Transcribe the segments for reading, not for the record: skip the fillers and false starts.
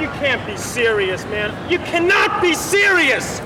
can't be serious, man. You cannot be serious!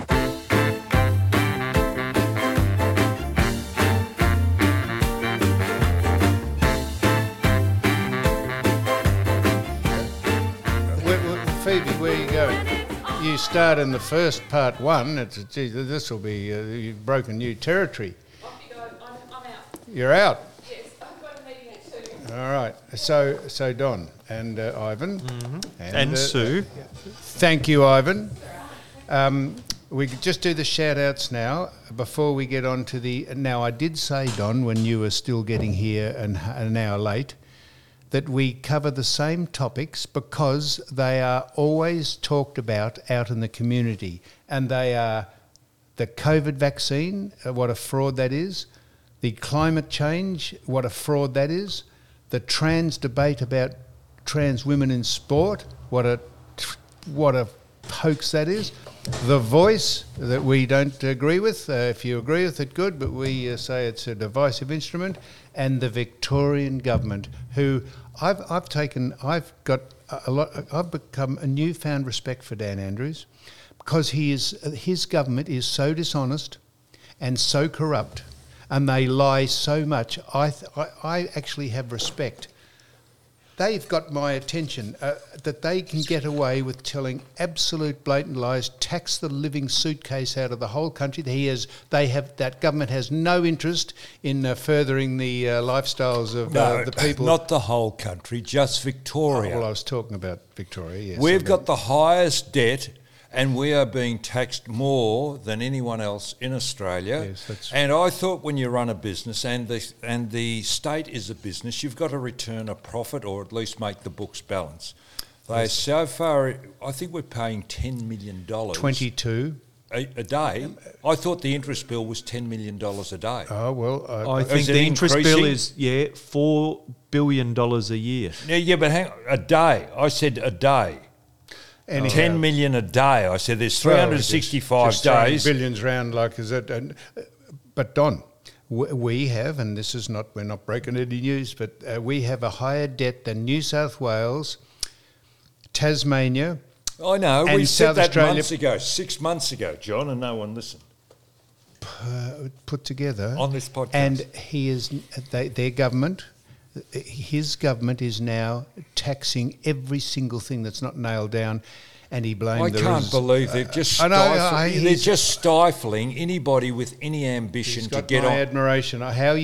Phoebe, where are you going? You start in the first part one. This will be, you've broken new territory. Off you go. I'm out. You're out? Yes, I've got a meeting at 2. All right. So Don and Ivan. Mm-hmm. And Sue. Thank you, Ivan. We could just do the shout-outs now before we get on to the... Now, I did say, Don, when you were still getting here and an hour late, that we cover the same topics because they are always talked about out in the community. And they are the COVID vaccine, what a fraud that is, the climate change, what a fraud that is, the trans debate about trans women in sport, what a hoax that is, the Voice that we don't agree with. If you agree with it, good, but we say it's a divisive instrument, and the Victorian government, who I've become a newfound respect for Dan Andrews, because his government is so dishonest and so corrupt, and they lie so much. I actually have respect. They've got my attention, that they can get away with telling absolute blatant lies, tax the living suitcase out of the whole country. That government has no interest in furthering the lifestyles of the people. Not the whole country, just Victoria. Oh, well, I was talking about Victoria, yes. We've got the highest debt, and we are being taxed more than anyone else in Australia. Yes, that's and I thought when you run a business and the state is a business, you've got to return a profit or at least make the books balance. So far, I think we're paying $10 million. 22. A day. I thought the interest bill was $10 million a day. Oh, well... I think the interest bill is, $4 billion a year. Yeah, but hang on, a day. I said a day. Anyhow, 10 million a day. I said there's 365 just throwing days. Billions round like is it? But Don, we have, and this is not, we're not breaking any news, but we have a higher debt than New South Wales, Tasmania. I know. We said South that Australia, months ago, 6 months ago, John, and no one listened. Put together On this podcast. and their government. His government is now taxing every single thing that's not nailed down, and he blamed. I can't believe they're just they're just stifling anybody with any ambition to get my on. admiration. How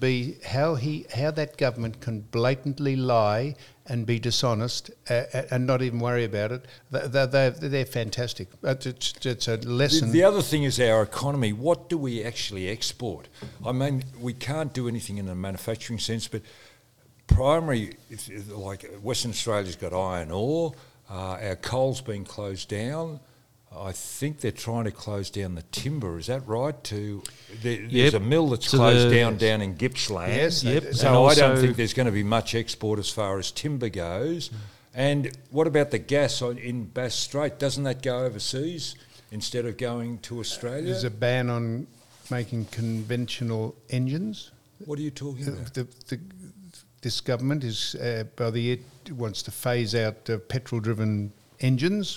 that government can blatantly lie and be dishonest and not even worry about it. They're fantastic. It's a lesson. The other thing is our economy. What do we actually export? I mean, we can't do anything in a manufacturing sense, but primary, like Western Australia's got iron ore, our coal's been closed down. I think they're trying to close down the timber. Is that right? There's a mill that's closed down in Gippsland. Yes. Yep. So I don't think there's going to be much export as far as timber goes. And what about the gas in Bass Strait? Doesn't that go overseas instead of going to Australia? There's a ban on making conventional engines. What are you talking about? This government is by the year wants to phase out petrol-driven engines.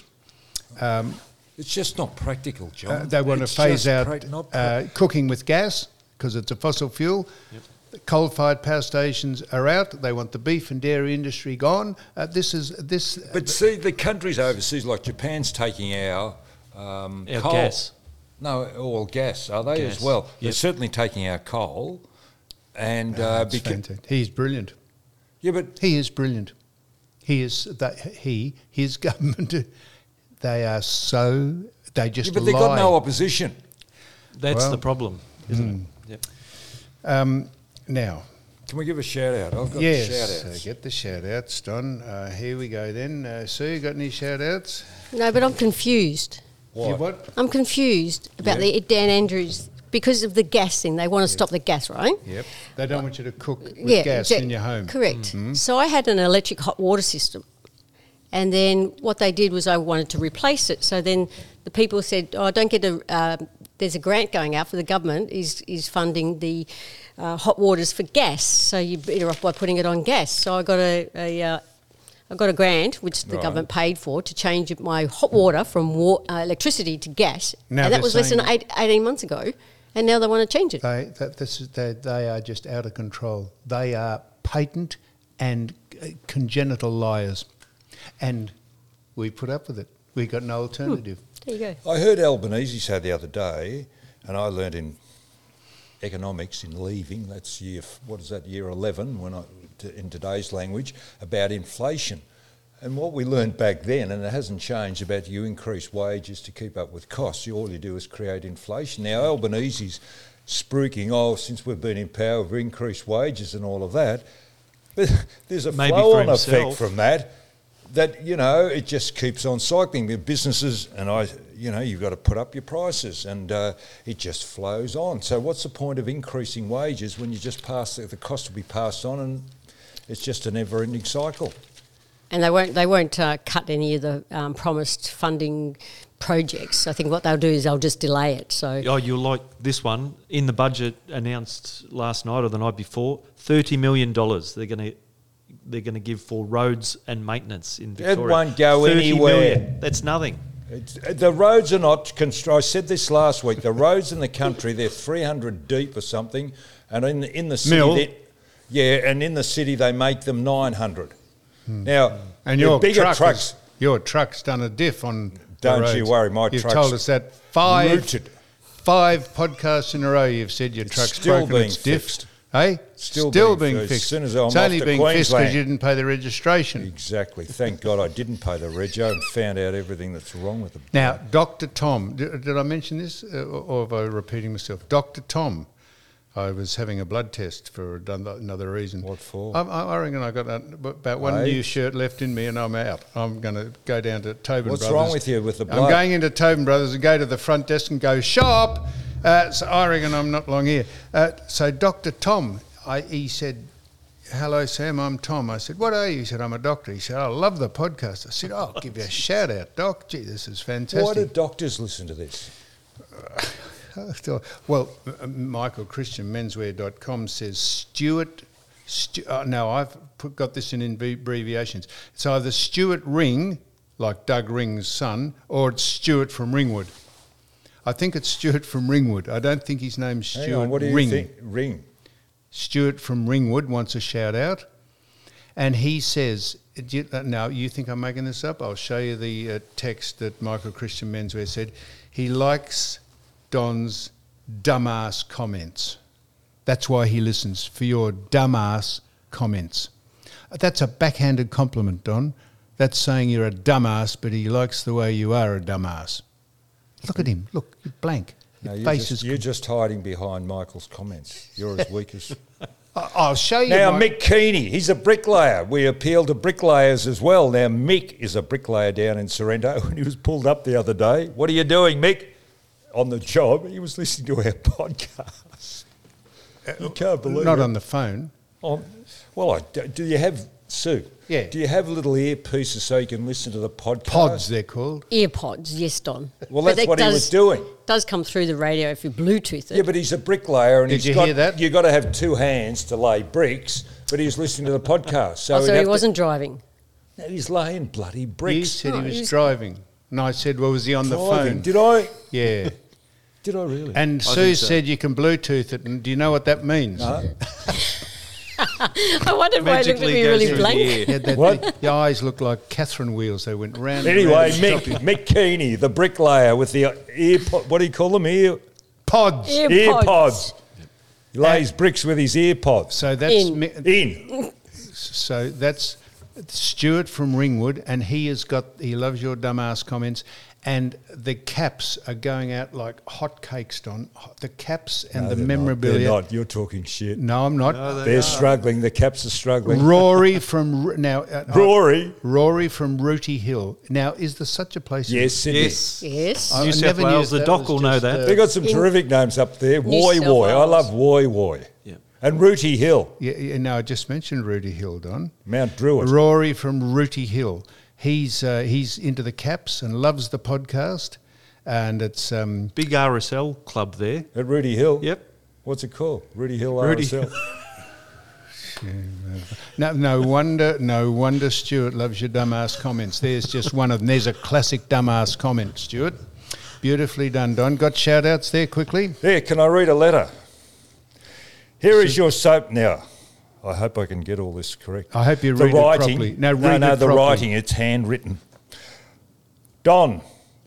It's just not practical, John. They want to phase out cooking with gas because it's a fossil fuel. Yep. Coal-fired power stations are out. They want the beef and dairy industry gone. But see, the countries overseas, like Japan's taking our coal. Gas. No, oil gas. Are they as well? Yep. They're certainly taking our coal. And he's brilliant. Yeah, but he is brilliant. His government. They are so. They just. Yeah, but they've got no opposition. That's the problem, isn't it? Yep. Now, can we give a shout out? I've got the shout outs. Get the shout outs, Don. Here we go then. Sue, you got any shout outs? No, but I'm confused. What? I'm confused about the Dan Andrews. Because of the gas thing, they want to stop the gas, right? Yep. They don't want you to cook with gas in your home. Correct. Mm-hmm. So I had an electric hot water system. And then what they did was I wanted to replace it. So then the people said, don't get there's a grant going out for the government is funding the hot waters for gas. So you're better off by putting it on gas. So I got a I got a grant, which the Right. government paid for, to change my hot water from electricity to gas. Now and they're that was less than saying- 18 months ago. And now they want to change it. They are just out of control. They are patent and congenital liars. And we put up with it. We got no alternative. There you go. I heard Albanese say the other day, and I learned in economics in leaving, that's year 11, in today's language, about inflation. And what we learned back then, and it hasn't changed, about you increase wages to keep up with costs. All you do is create inflation. Now, Albanese's spruiking, since we've been in power, we've increased wages and all of that. But there's a Maybe flow-on for effect himself. from that, it just keeps on cycling. The businesses, you've got to put up your prices, and it just flows on. So what's the point of increasing wages when you just the cost will be passed on, and it's just a never-ending cycle. And they won't cut any of the promised funding projects. I think what they'll do is they'll just delay it. So Oh, you'll like this one. In the budget announced last night or the night before, $30 million they're going to give for roads and maintenance in Victoria. won't go 30 anywhere. million. That's nothing. The roads are not I said this last week. The roads in the country, they're 300 deep or something, and in the city, Mil. and in the city they make them 900. Now, And the your bigger trucks. your truck's done a diff on the Don't you roads. worry, my You've truck's told us that five rooted. podcasts in a row you've said your truck's still broken being its diff. fixed. Hey? Still being being fixed. fixed. As soon as I'm it's off only to being fixed because Queensland. you didn't pay the registration. Exactly. Thank God I didn't pay the rego and found out everything that's wrong with them. Now, Dr. Tom, did I mention this or am I repeating myself? Dr. Tom, I was having a blood test for another reason. What for? I reckon I got about one Hey. new shirt left in me and I'm out. I'm going to go down to Tobin What's Brothers. wrong with you with the I'm blood? going into Tobin Brothers and go to the front desk and go, shop! So I reckon I'm not long here. So Dr. Tom, he said, hello, Sam, I'm Tom. I said, what are you? He said, I'm a doctor. He said, I love the podcast. I said, I'll give you a shout out, Doc. Gee, this is fantastic. Why do doctors listen to this? Well, Michael Christian Menswear.com says Stuart. No, I've got this in abbreviations. It's either Stuart Ring, like Doug Ring's son, or it's Stuart from Ringwood. I think it's Stuart from Ringwood. I don't think his name's Stuart Hang on, what do you Ring. think? Ring. Stuart from Ringwood wants a shout out, and he says, now you think I'm making this up? I'll show you the text that Michael Christian Menswear said. He likes Don's dumbass comments. That's why he listens, for your dumbass comments. That's a backhanded compliment, Don. That's saying you're a dumbass, but he likes the way you are a dumbass. Look at him. Look, you're blank. Your No, face is... you're just hiding behind Michael's comments. You're as weak as... I'll show you. Now, my- Mick Keeney, he's a bricklayer. We appeal to bricklayers as well. Now, Mick is a bricklayer down in Sorrento, and he was pulled up the other day. What are you doing, Mick? On the job. He was listening to our podcast. You can't believe Not it. on the phone. Do you have, Sue? Yeah. Do you have little earpieces so you can listen to the podcast? Pods, they're called. earpods, yes, Don. Well, But that's it what he was doing. Does come through the radio if you Bluetooth it. Yeah, but he's a bricklayer, and Did he's you got, hear that? You've got to have two hands to lay bricks, but he was listening to the podcast. So, So he wasn't driving. No, he's laying bloody You bricks. said Oh, he he was was- driving. And I said, well, was he on the Driving. phone? Did I? Yeah. Did I really? And Sue think so. said you can Bluetooth it. And do you know what that means? No. I wondered why it looked at Magically me goes really through the blank. air. Yeah, that, What? the eyes look like Catherine wheels. They went round. and Anyway, round and stopped. Mick Keeney, the bricklayer with the earpod. What do you call them? Pods. Earpods. He lays bricks with his earpods. So that's In. In. So that's Stuart from Ringwood, and he loves your dumbass comments. And the caps are going out like hotcakes, Don. The caps and the memorabilia. They're not. You're talking shit. No, I'm not. They're struggling. The Caps are struggling. Rory from Rory. from Rooty Hill. Now, is there such a place? Yes, Sydney. Yes. Yes. I New South never knew Wales, the that doc was will know just, that. They got some terrific names up there. New Woy South Woy. I Wales. love Woy Woy. Yeah. And Rooty Hill. Yeah, no, I just mentioned Rooty Hill, Don. Mount Druitt. Rory from Rooty Hill. He's into the Caps and loves the podcast, and it's Big RSL club there. At Rooty Hill. Yep. What's it called? Rooty Hill Rooty- RSL. No wonder Stuart loves your dumbass comments. There's just one of them. There's a classic dumbass comment, Stuart. Beautifully done, Don. Got shout-outs there quickly? There, can I read a letter? Here is your soap now. I hope I can get all this correct. I hope you The read writing, it properly. No, read it the properly. writing, it's handwritten. Don,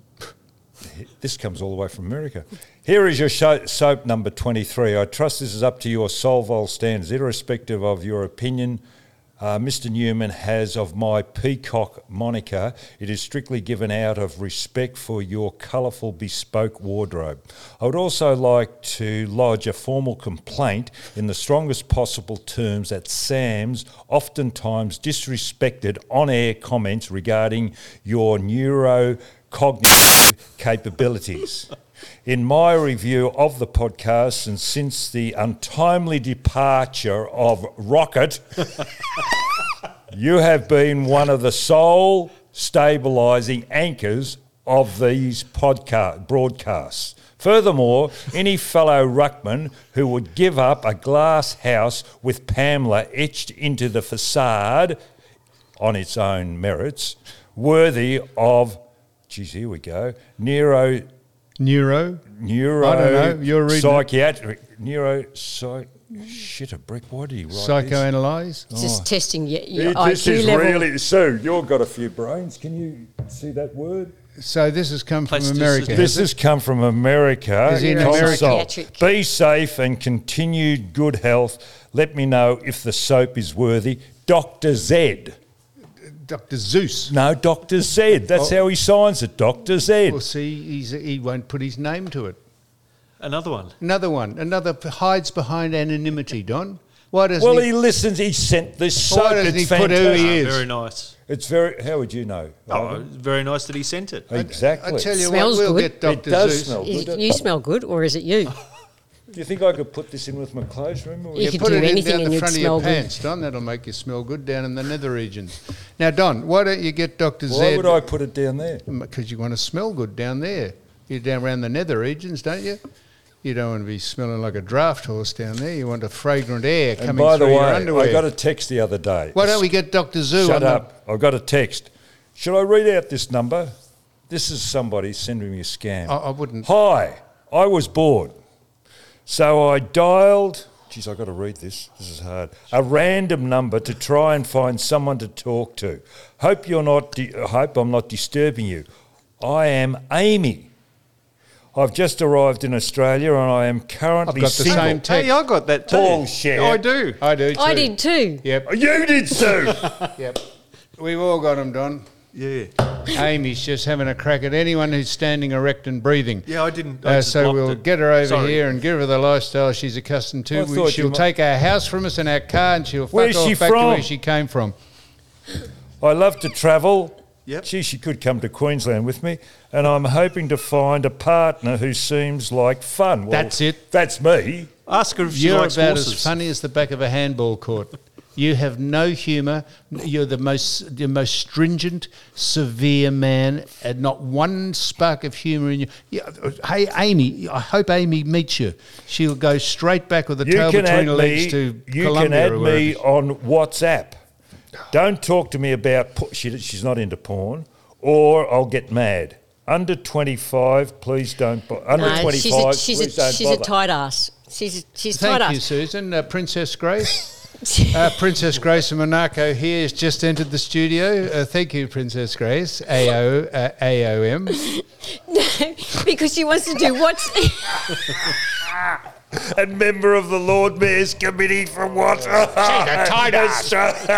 this comes all the way from America. Here is your soap number 23. I trust this is up to your Solvol standards, irrespective of your opinion Mr. Newman has of my peacock moniker. It is strictly given out of respect for your colourful bespoke wardrobe. I would also like to lodge a formal complaint in the strongest possible terms at Sam's oftentimes disrespected on-air comments regarding your neurocognitive capabilities. In my review of the podcast, and since the untimely departure of Rocket, you have been one of the sole stabilising anchors of these broadcasts. Furthermore, any fellow ruckman who would give up a glass house with Pamela etched into the facade on its own merits, worthy of, geez, here we go, Neuro. I don't know. You're reading psychiatric, shit a brick. Why did he write Psychoanalyse? Just testing your this? IQ This is level. really, Sue, you've got a few brains. Can you see that word? So this has come from Plasticity. America. This has come from America. Is he in Consult. America? Psychiatric. Be safe and continued good health. Let me know if the soap is worthy. Dr. Z. Dr. Zeus. No, Dr. Z. That's how he signs it, Dr. Z. Well, see, he won't put his name to it. Another one. Another one. Another hides behind anonymity, Don. Why doesn't Well, he? he listens. He sent this Why soap. doesn't It's he put who he fantastic. is? Very nice. It's very. How would you know? Oh, very nice that he sent it. Exactly. I tell you Smells what, we'll good. get Dr. It does Zeus. smell Is good. it, you smell good, or is it you? Do you think I could put this in with my clothes? Remember? You could Put do it in anything down and the you'd front of smell your good. pants, Don. That'll make you smell good down in the nether regions. Now, Don, why don't you get Dr. Z? Why would I put it down there? Because you want to smell good down there. You're down around the nether regions, don't you? You don't want to be smelling like a draft horse down there. You want a fragrant air And coming by the through your way, underwear. I got a text the other day. Why don't we get Dr. Zoo Shut on up. I got a text. Should I read out this number? This is somebody sending me a scam. I wouldn't. Hi, I was bored. So I dialed, geez, I got to read this. This is hard. A random number to try and find someone to talk to. Hope I'm not disturbing you. I am Amy. I've just arrived in Australia and I am currently I've got the single. same text. Hey, I got that too. Bullshit. I do. I do too. I did too. Yep, You did, Sue. yep. We've all got them, Don. Yeah. Amy's just having a crack at anyone who's standing erect and breathing. Yeah, I didn't. I just So blocked we'll it. get her over Sorry. here and give her the lifestyle she's accustomed I to. thought you She'll might- take our house from us and our car, and she'll fuck Where's off she back to from? where she came from. I love to travel. Yep. Gee, she could come to Queensland with me. And I'm hoping to find a partner who seems like fun. Well, That's it. That's me. Ask her if she You're likes about horses. as funny as the back of a handball court. You have no humour. You're the most stringent, severe man, and not one spark of humour in you. Yeah, hey, Amy, I hope Amy meets you. She'll go straight back with the tail between her legs to You Colombia can add or me wherever. on WhatsApp. Don't talk to me about she's not into porn, or I'll get mad. Under 25, please don't. Under No, 25, she's please don't a bother. tight ass. She's tight Thank you, ass. Susan. Princess Grace. Princess Grace of Monaco here has just entered the studio. Thank you, Princess Grace. AOM. Because she wants to do what's. And member of the Lord Mayor's Committee for what? She's a tight ass.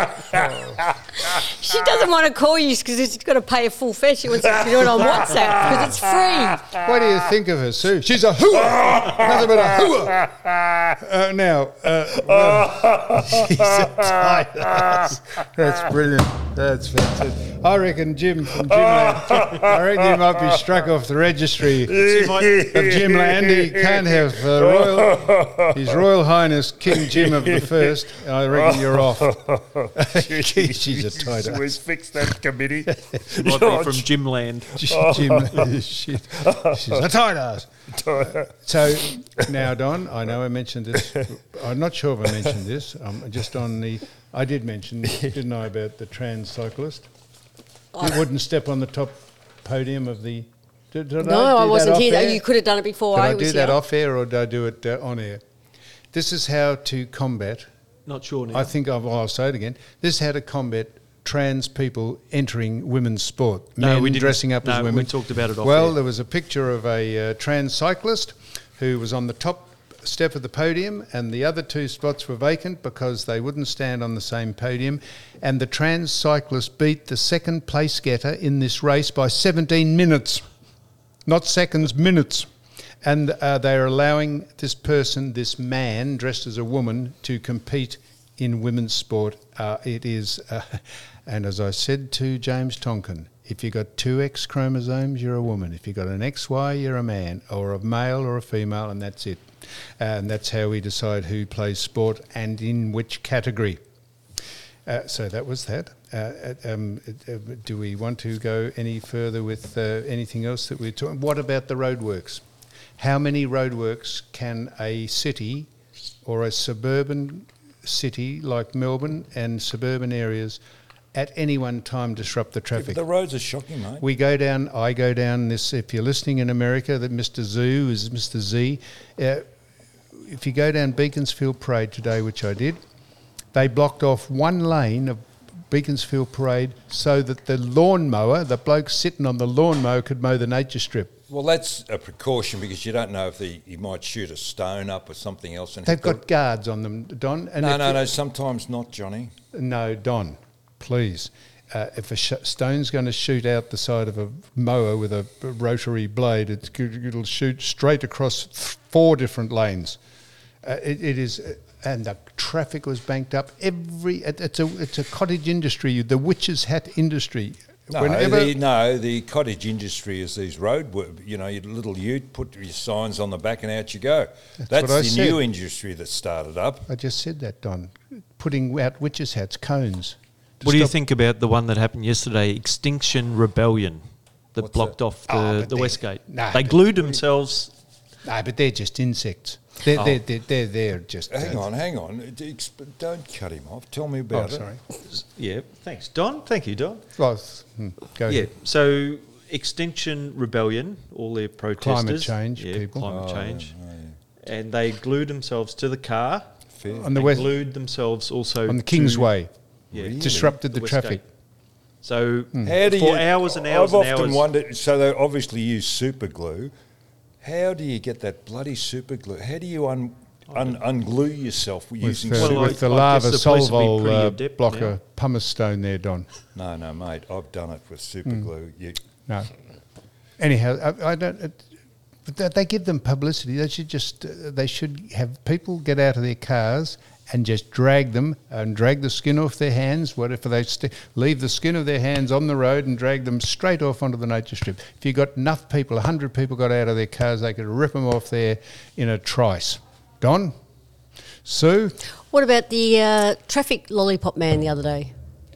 She doesn't want to call you because she's got to pay a full fare. She wants to do it on WhatsApp because it's free. What do you think of her, Sue? She's a hooah! Nothing but a hooah! Well, she's a tight ass. That's brilliant. That's fantastic. I reckon Jim from Jimland, I reckon he might be struck off the registry of Jimland. He can't have His Royal Highness King Jim of the First. I reckon you're off. She's the tight ass. Who's fixed that committee? Might be from Gymland. Jim, shit. She's a tight ass. So now, Don, I know I mentioned this. I'm not sure if I mentioned this. Just on the, I did mention, didn't I, about the trans cyclist? You wouldn't step on the top podium of the. Did No, I, do I that wasn't off here. air? You could have done it before Did I I was do that here. off air or did I do it on air? This is how to combat. Not sure now. I think I'll say it again. This is how to combat trans people entering women's sport. No, Men we didn't. dressing up as No, we women. talked about it off Well, air. there was a picture of a trans cyclist who was on the top step of the podium, and the other two spots were vacant because they wouldn't stand on the same podium. And the trans cyclist beat the second place getter in this race by 17 minutes, not seconds, minutes. And they're allowing this person, this man dressed as a woman, to compete in women's sport. It is, and as I said to James Tonkin, if you've got two X chromosomes, you're a woman. If you've got an XY, you're a man, or a male or a female, and that's it. And that's how we decide who plays sport and in which category. So that was that. Do we want to go any further with anything else that we're talking? What about the roadworks? How many roadworks can a city or a suburban city like Melbourne and suburban areas at any one time disrupt the traffic? The roads are shocking, mate. I go down this, if you're listening in America, that Mr. Zoo is Mr. Z. If you go down Beaconsfield Parade today, which I did, they blocked off one lane of Beaconsfield Parade so that the lawnmower, the bloke sitting on the lawnmower, could mow the nature strip. Well, that's a precaution because you don't know if he might shoot a stone up or something else. And They've got guards on them, Don. And No, sometimes not, Johnny. No, Don, please. If a stone's going to shoot out the side of a mower with a rotary blade, it'll shoot straight across 4 different lanes. It is, and the traffic was banked up. It's a cottage industry, the witch's hat industry. The cottage industry is these road work. You know, your little ute, put your signs on the back and out you go. That's what I the said. new industry that started up. I just said that, Don. Putting out witches' hats, cones. to What do you stop- think about the one that happened yesterday, Extinction Rebellion, that What's blocked that? off Oh, the but Westgate? no, They but- glued themselves. No, but they're just insects. They're just... Hang on. Don't cut him off. Tell me Oh, about it. sorry. Yeah, thanks, Don. Thank you, Don. Well, go Yeah, ahead. so Extinction Rebellion, all their protesters. Climate change yeah, people. Climate change. And they glued themselves to the car. Fair. On the and west, glued themselves also on the Kingsway, Yeah, disrupted the Westgate. traffic. So How do for you, hours and hours I've and often hours. wondered, so they obviously use super glue. How do you get that bloody super glue? How do you unglue yourself using With, super Well, with the I lava guess the police will be Solvol pretty adept block now. of pumice stone there, Don. No, mate, I've done it with super glue. No. Anyhow, I don't... But they give them publicity. They should just... they should have people get out of their cars and just drag them and drag the skin off their hands. What if they leave the skin of their hands on the road and drag them straight off onto the nature strip? If you got enough people, 100 people got out of their cars, they could rip them off there in a trice. Don? Sue? What about the traffic lollipop man the other day?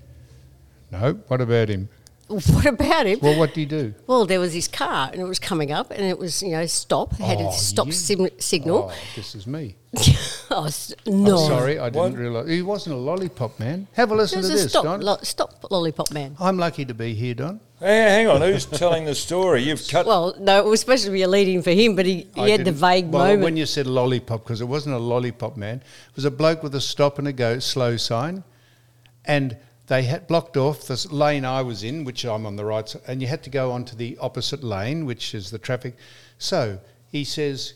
No. What about him? What about him? Well, what did he do? Well, there was this car and it was coming up and it was, stop. It had a stop signal. Oh, this is me. No. I'm sorry, I didn't What? realise. He wasn't a lollipop man. Have a listen There's to a this, Don. stop lollipop man. I'm lucky to be here, Don. Hey, hang on, who's telling the story? You've cut. Well, no, it was supposed to be a lead-in for him, but he I had the didn't- vague well, moment. when you said lollipop, because it wasn't a lollipop man, it was a bloke with a stop and a go slow sign, and they had blocked off the lane I was in, which I'm on the right side, and you had to go onto the opposite lane, which is the traffic. So he says,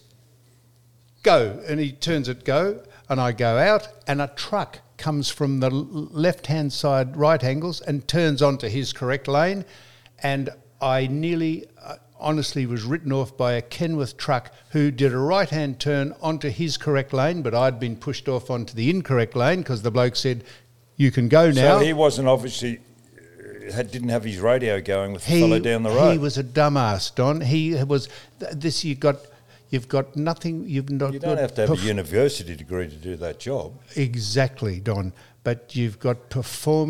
go, and he turns it go, and I go out, and a truck comes from the left-hand side right angles and turns onto his correct lane, and I nearly honestly was written off by a Kenworth truck who did a right-hand turn onto his correct lane, but I'd been pushed off onto the incorrect lane because the bloke said, you can go now. So he wasn't obviously didn't have his radio going with the fellow down the road. He was a dumbass, Don. He was this. You've got nothing. You've not. You don't have to have a university degree to do that job. Exactly, Don. But you've got performing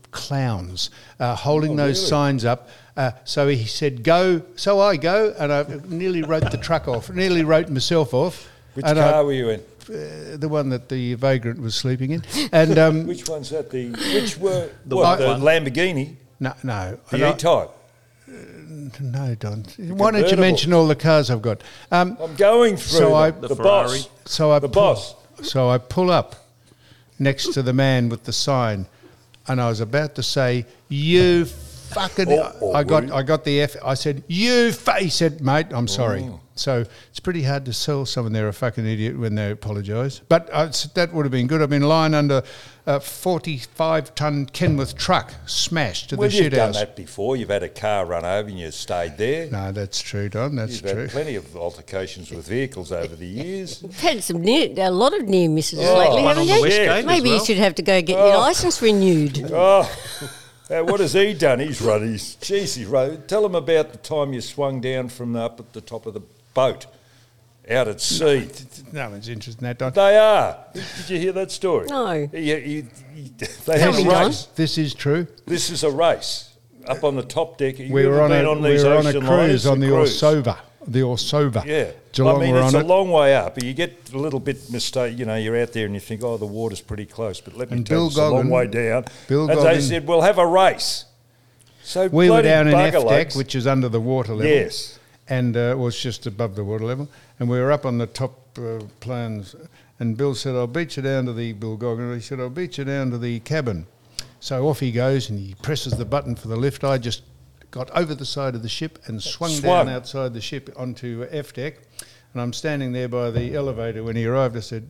clowns holding those signs up. So he said, go. So I go, and I nearly wrote the truck off, nearly wrote myself off. Which and car were you in? The one that the vagrant was sleeping in. And Which one's that? Which were The what, white the one. Lamborghini, no. the E-Type. No, Don. Why don't you convertible. mention all the cars I've got? I'm going through So I- the The boss. Ferrari. So I The pull- boss. So I pull up next to the man with the sign, and I was about to say, "You fucking!" I got the F. I said, "You." He said, "Mate, I'm sorry." So it's pretty hard to sell someone they're a fucking idiot when they apologise. But that would have been good. I've been lying under a 45-ton Kenworth truck smashed to Well, the you've shit done house. that before. You've had a car run over and you stayed there. No, that's true, Don. That's You've true. had plenty of altercations with vehicles over the years. You've had a lot of near misses Oh, lately, one haven't on the you? West Gate as Maybe you well. should have to go get your licence renewed. Oh, what has he done? He's run his... Jeez, he rode. Tell him about the time you swung down from up at the top of the boat out at sea. No one's interested in that, Don. They are. Did you hear that story? No. They Tell had me, a Don. race. This is true. This is a race. Up on the top deck. We were on a cruise on the Orsova. The Orsova. Yeah. Geelong I mean, were it's on a it. long way up. You get a little bit mistake. You know, you're out there and you think, oh, the water's pretty close. But let me And tell you, Bill it's a long Goggin- way down. Bill and they Goggin- said, we'll have a race. So We were bloody down in bugger F deck, lugs. which is under the water level. Yes. And was just above the water level. And we were up on the top planes. And Bill said, I'll beat you down to Bill Goggin. He said, I'll beat you down to the cabin. So off he goes and he presses the button for the lift. I just got over the side of the ship and swung down outside the ship onto F deck. And I'm standing there by the elevator when he arrived. I said,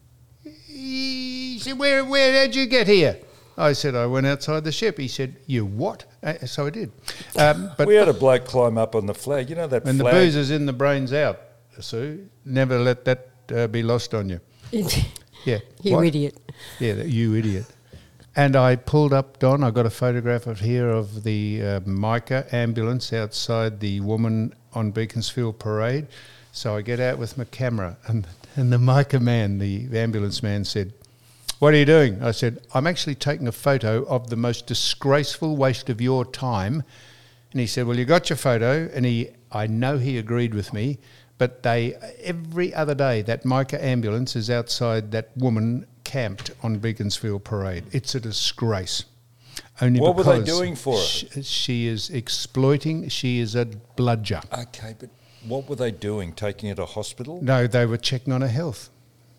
he said, where did you get here? I said, I went outside the ship. He said, you what? So I did. But We had a bloke climb up on the flag. You know that when the flag? booze is in, the brain's out, Sue. Never let that be lost on you. Yeah. You What? idiot. Yeah, you idiot. And I pulled up, Don, I got a photograph of here of the Micah ambulance outside the Woman on Beaconsfield Parade. So I get out with my camera and the Micah man, the ambulance man said, what are you doing? I said, I'm actually taking a photo of the most disgraceful waste of your time. And he said, well, you got your photo. And I know he agreed with me, but every other day, that Micah ambulance is outside that woman camped on Beaconsfield Parade. It's a disgrace. Only What were they because doing for her? She is exploiting. She is a bludger. Okay, but what were they doing? Taking her to hospital? No, they were checking on her health.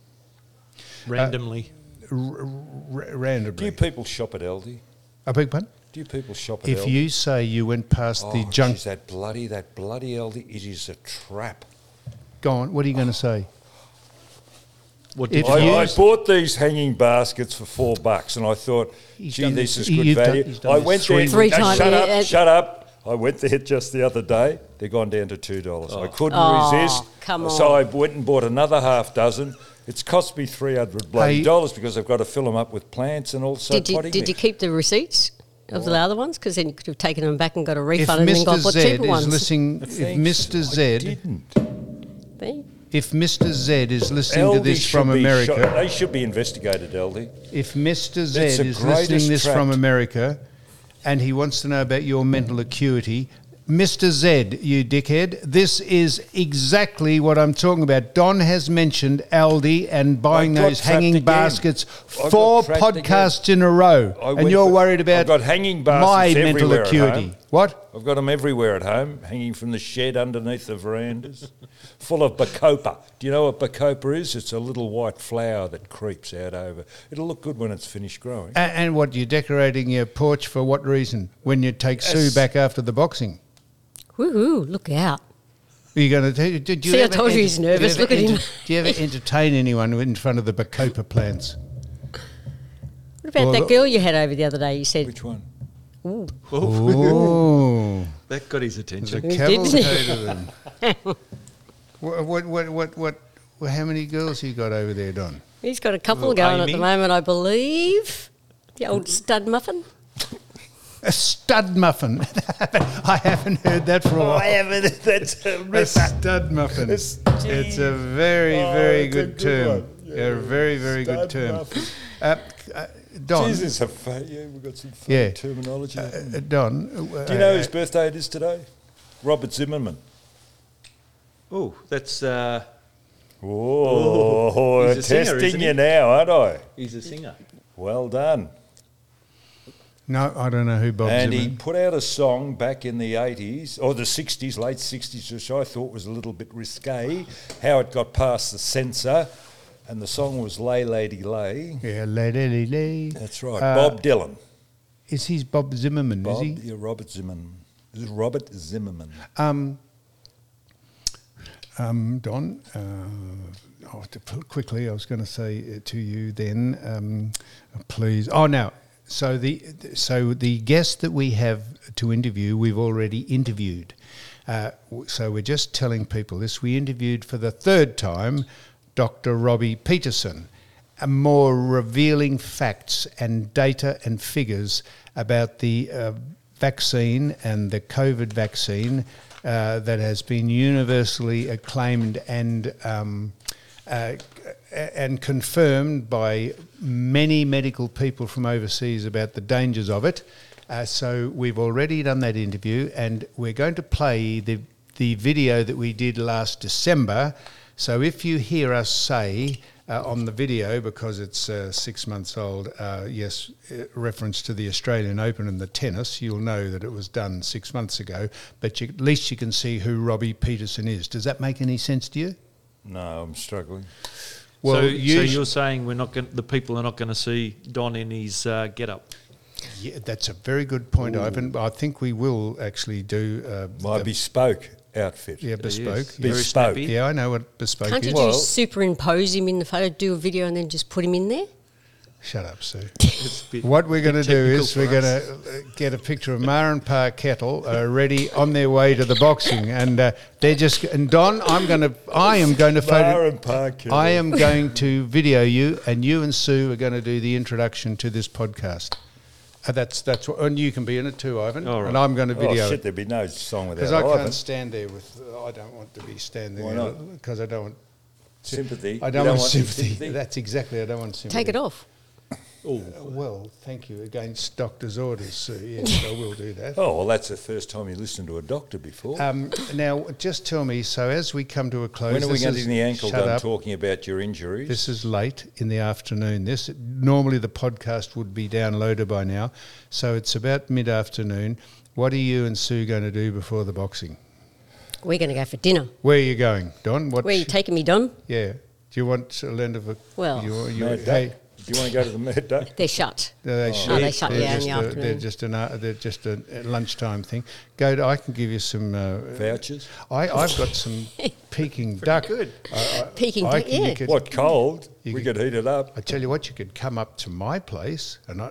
Randomly. Randomly. Do you people shop at Aldi? I beg pardon? Do you people shop at If Aldi? you say you went past the Oh, junk... geez, that bloody Aldi, it is a trap. Go on, what are you going to say? What If did you you- I buy? bought these hanging baskets for $4 and I thought, He's gee, done this this- is good you've done- value. he's done I this went three there. Three No, times, shut yeah, up, shut up. I went there just the other day. They're gone down to $2. I couldn't Oh, resist. come So on. I went and bought another half dozen. It's cost me $300 bloody Hey- dollars because I've got to fill them up with plants and also Did you potting did you mix. keep the receipts of the other ones? Because then you could have taken them back and got a If refund and then got Mr. bought Z cheaper is ones. listening, if Thanks. Mr. I Z, didn't. See? if Mr. Z is listening to Aldi this should from be America, shot- They should be investigated, Aldi. if Mr. Z It's the is greatest listening this trap. from America, and he wants to know about your mental acuity, Mr. Z, you dickhead, this is exactly what I'm talking about. Don has mentioned Aldi and buying I got those trapped hanging again. baskets I got 4 trapped podcasts in a row, I and went you're for- worried about I've got hanging baskets my mental everywhere at acuity. home. What? I've got them everywhere at home, hanging from the shed underneath the verandas, full of bacopa. Do you know what bacopa is? It's a little white flower that creeps out over. It'll look good when it's finished growing. And what, you're decorating your porch for what reason? When you take Sue Yes. back after the boxing? Woohoo! Look out! Are you going to? Did you See, I ever told you he's nervous. do you ever Look at him. Do you ever entertain anyone in front of the bacopa plants? What about Well, that girl you had over the other day? You said, Which one? Oh, That got his the attention. did. cavalcade of them. What? How many girls you got over there, Don? he's got a couple Little going at Amy. the moment, I believe. The old stud muffin. A stud muffin. I haven't heard that for a while. haven't. That's A stud muffin. It's a very, very it's a good good term. one. A very, very good Stud term. muffin. Uh, Don. Jesus, we've got some funny Yeah. terminology. Don. Do you know whose birthday it is today? Robert Zimmerman. Oh, that's Oh, he's a singer, testing isn't he? you now, aren't I? he's a singer. Well done. No, I don't know who Bob And he Zimmerman. put out a song back in the 80s, or the 60s, late 60s, which I thought was a little bit risque, how it got past the censor, and the song was Lay Lady Lay. Yeah, lay. That's right, Bob Dylan. Is he Bob Zimmerman, Bob, is he? yeah, Robert Zimmerman. This is Robert Zimmerman. Don, quickly, I was going to say to you then, please. Oh, now, so the guest that we have to interview, we've already interviewed. So we're just telling people this. We interviewed for the third time Dr. Robbie Peterson, more revealing facts and data and figures about the vaccine and the COVID vaccine that has been universally acclaimed and confirmed by many medical people from overseas about the dangers of it. So we've already done that interview, and we're going to play the video that we did last December. So if you hear us say on the video, because it's 6 months old, yes, reference to the Australian Open and the tennis, you'll know that it was done 6 months ago, but at least you can see who Robbie Peterson is. Does that make any sense to you? No, I'm struggling. Well, so you're saying the people are not going to see Don in his get-up? Yeah, that's a very good point, Ivan. I think we will actually do... My bespoke outfit. Yeah, bespoke. Yes. Very Bespoke. snappy. Yeah, I know what bespoke Can't is. you Well- just superimpose him in the photo, do a video and then just put him in there? Shut up, Sue. It's a bit- What we're going to do technical is for we're going us. to get a picture of Mar and Pa Kettle ready on their way to the boxing, and they're just. And Don, I am going to Mar and Pa Kettle. I am going to video you, and you and Sue are going to do the introduction to this podcast. That's what, and you can be in it too, Ivan. All right. And I'm going to Oh, video shit, it there'd be no song because without I Ivan. can't stand there with. I don't want to be standing Why there not? because I don't want. Sympathy. I You don't want want sympathy. That's exactly. I don't want sympathy. Take it off. Oh, Well, thank you. Against doctor's orders, Sue. Yes, I will do that. Oh, well, that's the first time you listened to a doctor before. Now, just tell me, so as we come to a close... when are we this going to is- do the ankle shut done up. talking about your injuries? This is late in the afternoon. Normally the podcast would be downloaded by now, so it's about mid-afternoon. What are you and Sue going to do before the boxing? We're going to go for dinner. Where are you going, Don? Where are you taking me, Don? Yeah. Do you want a land of a... Well- Mad hey, Duck? Do you want to go to the Mad Duck? They're shut. they they shut they're down in just the afternoon. They're just a lunchtime thing. I can give you some... Vouchers? I've got some Peking duck. good. Peking I duck, can- you yeah. could- What, cold? You We could- could heat it up. I tell you what, you could come up to my place and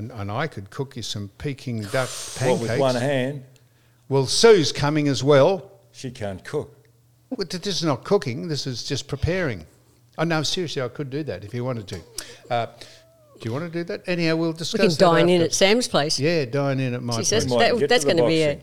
I could cook you some Peking duck pancakes. What, with one hand? Well, Sue's coming as well. She can't cook. Well, this is not cooking. This is just preparing. Oh no, seriously, I could do that if you wanted to. Do you want to do that? Anyhow, we'll We discuss. can that dine in after. at Sam's place. Yeah, dine in at my She says place. Might get that's to the going to be a...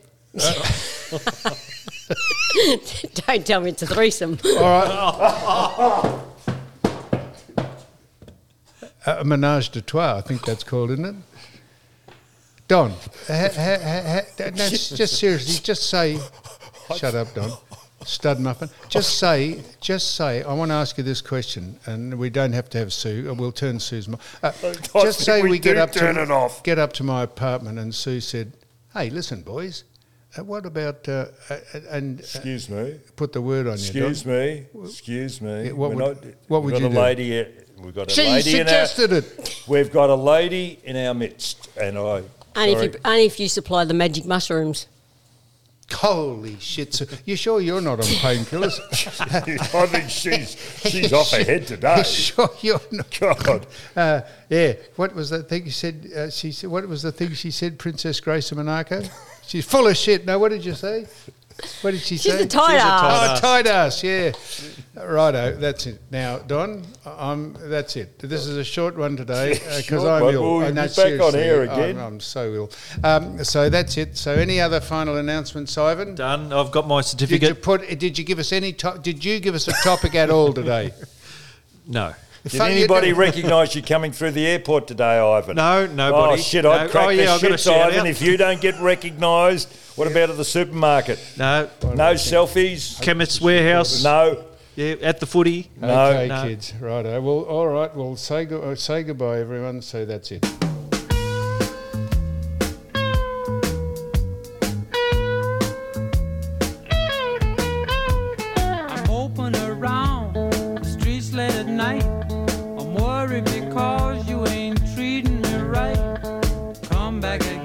Don't tell me it's a threesome. All right. A menage de trois, I think that's called, isn't it? Don, no, just seriously, just say, shut up, Don, stud muffin. Just say, I want to ask you this question, and we don't have to have Sue. We'll turn Sue's. Just say we get up to my apartment, and Sue said, "Hey, listen, boys, what about and Excuse me. put the word on you, Don." Excuse me. Yeah, what We're would- what would we've you got do? a lady. We've got a She lady in our. suggested it. We've got a lady in our midst, and I. Only if you supply the magic mushrooms. Holy shit! So you sure you're not on painkillers? I think she's off her head today. Sure you're not. God. Yeah. What was that thing you said? She said. What was the thing she said? Princess Grace of Monaco. She's full of shit. No. What did you say? What did she say? She's a tight ass. Oh, tight ass. Yeah. Righto. That's it. Now, Don. That's it. This is a short one today because Short I'm one. ill. Well, And you'll that's be back on seriously, air again. I'm so ill. So that's it. So any other final announcements, Ivan? done. I've got my certificate. Did you give us any? Did you give us a topic at all today? No. Did anybody recognise you coming through the airport today, Ivan? No, nobody. Oh, shit, I'd No. crack Oh, yeah, I've the got a shits, shout Ivan, out. if you don't get recognised. What about at the supermarket? No. No selfies? Chemist's Warehouse. No. Yeah, at the footy. Okay, No. kids. Righto. Well, all right. Well, say goodbye, everyone. So that's it. I'm hoping around the streets late at night. I'm worried because you ain't treating me right. Come back again.